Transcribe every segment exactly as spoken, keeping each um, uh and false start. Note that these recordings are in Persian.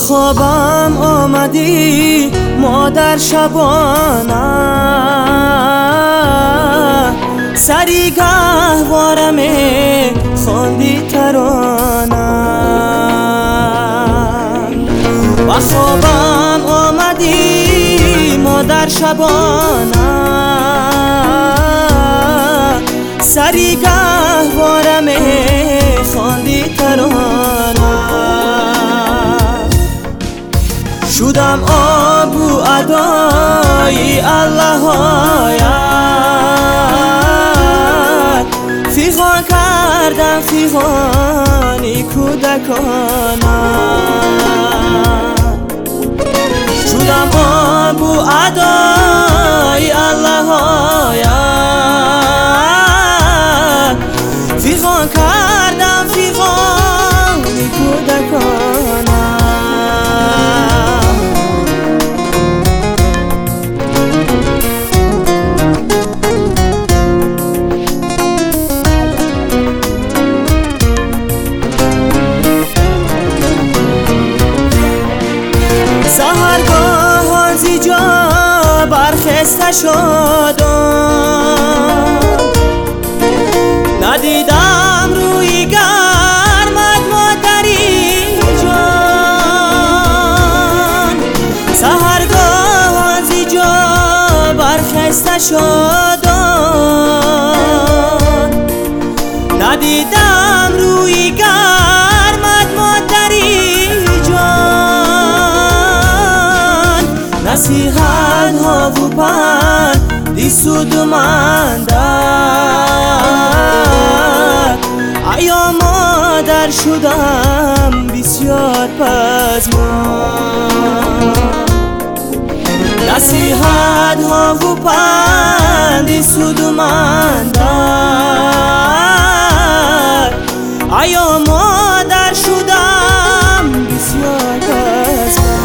خوابم آمدی مادر شبانه، سری گهوارمه خواندی ترانه. و خوابم آمدی مادر شبانه، سری گهوارمه خواندی ترانه. شدم آبو ادای الله آید، فیغان کردم فیغانی کودکانه. شدم آبو ادای الله آید، فیغان کردم فیغانی کودکانه. سحرگاه زیجا برخسته شدم، ندیدم روی گرمت مادری جان. سحرگاه زیجا برخسته شدم، ندیدم روی گرمت مادری جان. نصیحت ها و پند دی سود من در، ایا مادر شدم بسیار پزمان. نصیحت ها و پند دی سود من در، ایا مادر شدم بسیار پزمان.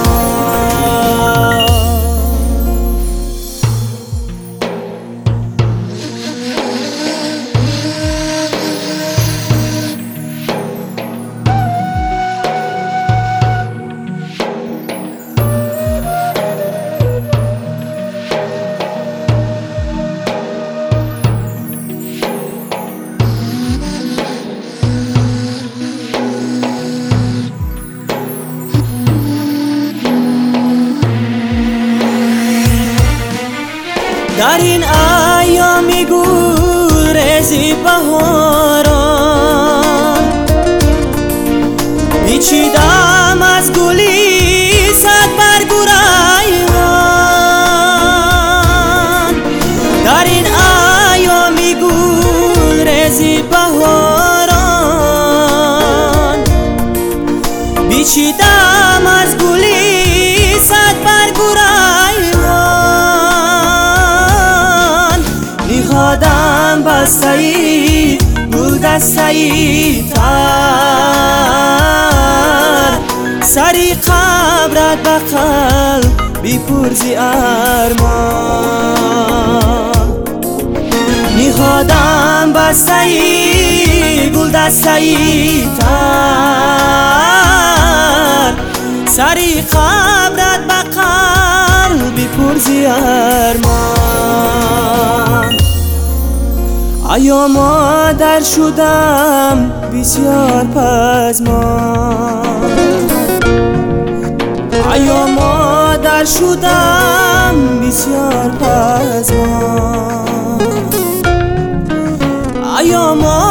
در این ایامی گورزی بهاران، پیچیدم از گلی صد برگو ریحان. در این ایامی گورزی بهاران، پیچیدم از گلی صد برگو ریحان. میخوادم بسته‌ای گل دسته‌ای تر، سری قبرت به قلب بیپرزی ارمان. میخوادم بسته‌ای گل دسته‌ای تر، سری قبرت به قلب بیپرزی ارمان. ایا مادر شدم بسیار پزمان، ایا مادر شدم بسیار پزمان، ایا مادر